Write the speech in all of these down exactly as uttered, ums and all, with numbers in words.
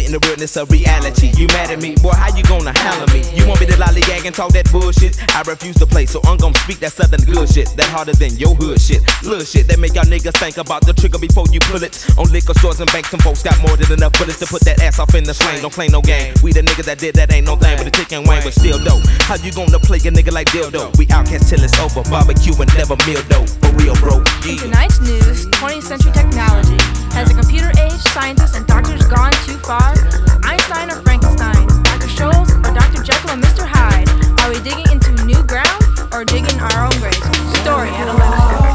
getting the realness of reality. You mad at me? Boy, how you gonna handle me? You want me to lollygag and talk that bullshit? I refuse to play, so I'm gonna speak that southern good shit. That harder than your hood shit. Little shit that make y'all niggas think about the trigger before you pull it. On liquor stores and banks, some folks got more than enough bullets to put that ass off in the sling. Don't claim no game. We the niggas that did that ain't no thing but the chicken wing, but still dope. How you gonna play a nigga like dildo? We outcast till it's over. Barbecue and never meal dough. For real, bro. Yeah. In tonight's news, twentieth century technology. Has a computer age, scientists and doctors gone too far? Einstein or Frankenstein? Doctor Scholl's or Doctor Jekyll and Mister Hyde? Are we digging into new ground or digging our own graves? Story at eleven.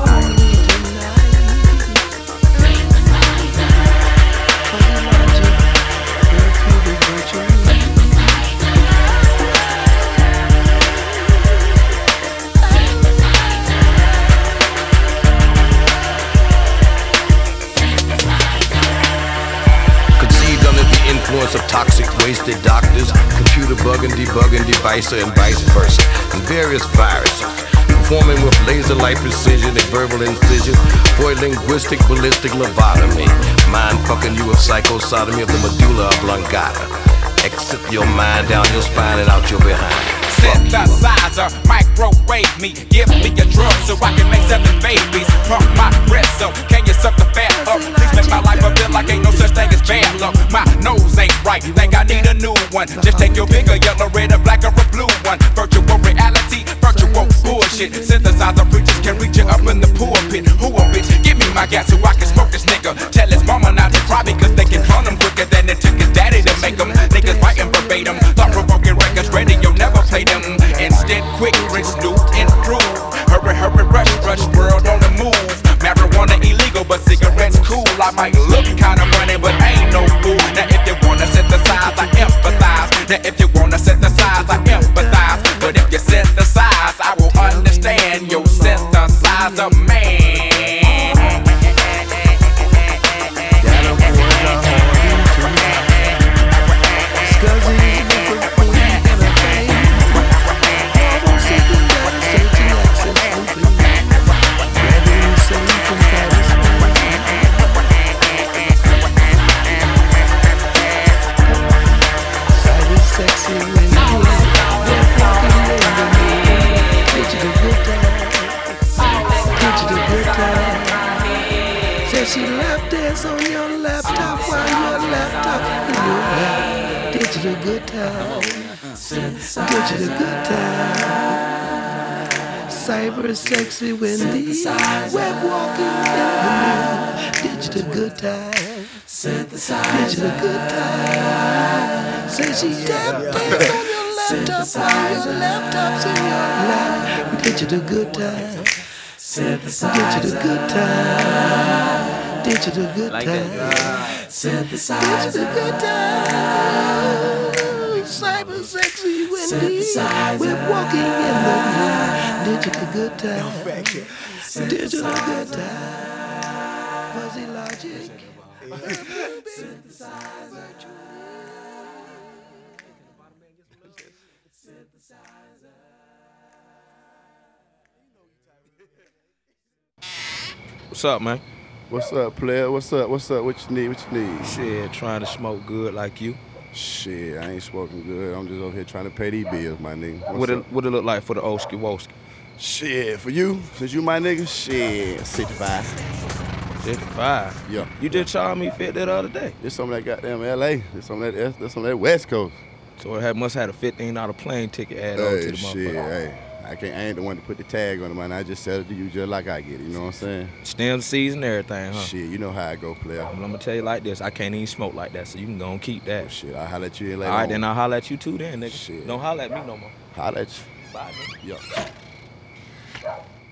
Of toxic, wasted doctors, computer bugging, debugging, devicer, and vice versa, and various viruses, performing with laser-like precision, a verbal incision, for a linguistic, ballistic lobotomy, mind-fucking you with psychosodomy of the medulla oblongata. Exit your mind down your spine and out your behind. Synthesizer, microwave me, give me a drug so I can make seven babies from my breast. So can you suck the fat up? Please make my life a bit like ain't no such thing as bad luck. My nose ain't right, think I need a new one. Just take your bigger yellow, red, or black, or a blue one. Virtual reality, virtual bullshit. Synthesizer preachers can reach you up in the pulpit. Who a bitch? Give me my gas so I can smoke this nigga. Tell his mama not to cry because they can clone him quicker than it took his daddy to make him. Niggas writing verbatim, thought-provoking records, radio never played them. Instead, quick, rinse, loot, improve. Hurry, hurry, rush, rush, world on the move. Marijuana illegal, but cigarettes cool. I might look kinda funny, but ain't no fool. Now if you wanna synthesize, I empathize. Now if you wanna synthesize, I empathize. But if you synthesize, I will understand your synthesizer, man. She left dance on your laptop while your laptop in your lap. Digital good time, digital good time. Cyber sexy Wendy, web walking in the moon. Digital good time, digital good time. Say she left dance on your laptop while your laptop's in your lap. Digital good time, digital good time. Digital good like time, synthesizer, digital good time, cyber sexy Wendy, we're walking in the moon. Digital good time, digital good time, fuzzy logic, synthesizer, What's up, man? What's up, player? What's up? What's up? What you need? What you need? Shit, trying to smoke good like you. Shit, I ain't smoking good. I'm just over here trying to pay these bills, my nigga. What's What it, up? what it look like for the Oski Woski? Shit, for you, since you my nigga, shit, sixty-five. fifty-five? Yeah. You just charged me fifty the other day. This some of that goddamn L A. This some of that, this some of that West Coast. So it had, must have had a fifteen dollar plane ticket added on to Hey, the shit, motherfucker. hey. I can't. I ain't the one to put the tag on it, man. I just sell it to you just like I get it. You know what I'm saying? Stem season, everything, huh? Shit, you know how I go, player. Well, I'm gonna tell you like this, I can't even smoke like that, so you can go and keep that. Shit, I'll holler at you later. All right, on. then I'll holler at you too then, nigga. Shit. Don't holler at me no more. Holler at you. Bye, nigga. Yeah.